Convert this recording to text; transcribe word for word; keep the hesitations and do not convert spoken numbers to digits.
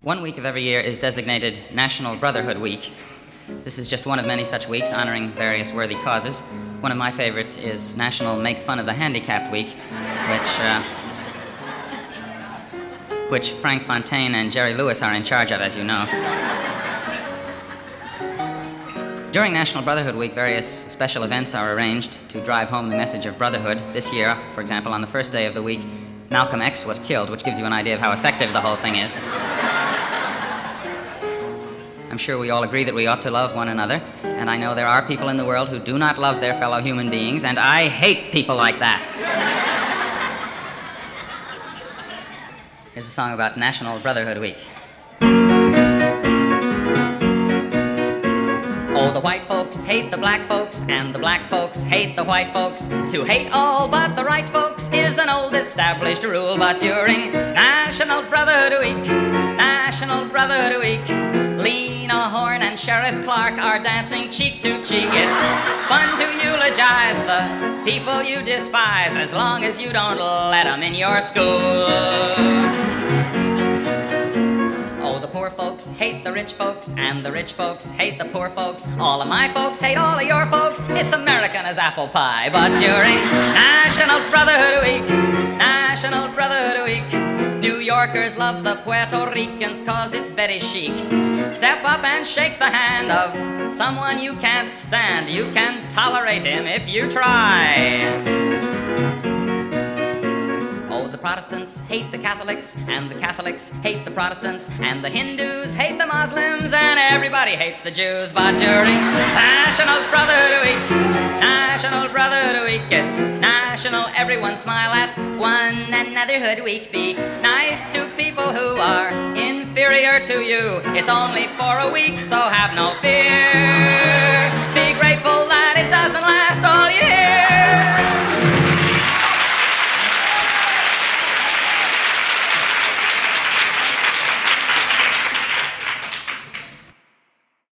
One week of every year is designated National Brotherhood Week. This is just one of many such weeks honoring various worthy causes. One of my favorites is National Make Fun of the Handicapped Week, which, uh, which Frank Fontaine and Jerry Lewis are in charge of, as you know. During National Brotherhood Week, various special events are arranged to drive home the message of brotherhood. This year, for example, on the first day of the week, Malcolm X was killed, which gives you an idea of how effective the whole thing is. I'm sure we all agree that we ought to love one another, and I know there are people in the world who do not love their fellow human beings, and I hate people like that. Here's a song about National Brotherhood Week. Oh, the white folks hate the black folks, and the black folks hate the white folks. To hate all but the right folks is an old established rule, but during National Brotherhood Week, National Brotherhood Week, Lena Horne and Sheriff Clark are dancing cheek to cheek. It's fun to eulogize the people you despise, as long as you don't let them in your school. Oh, the poor folks hate the rich folks, and the rich folks hate the poor folks. All of my folks hate all of your folks. It's American as apple pie. But during National Brotherhood Week, National Brotherhood Week, New Yorkers love the Puerto Ricans 'cause it's very chic. Step up and shake the hand of someone you can't stand. You can tolerate him if you try. Oh, the Protestants hate the Catholics, and the Catholics hate the Protestants, and the Hindus hate the Muslims, and everybody hates the Jews. But during National Brotherhood Week, National Brotherhood Week, it's national everyone smile at one anotherhood week. Be nice to people who are inferior to you. It's only for a week, so have no fear.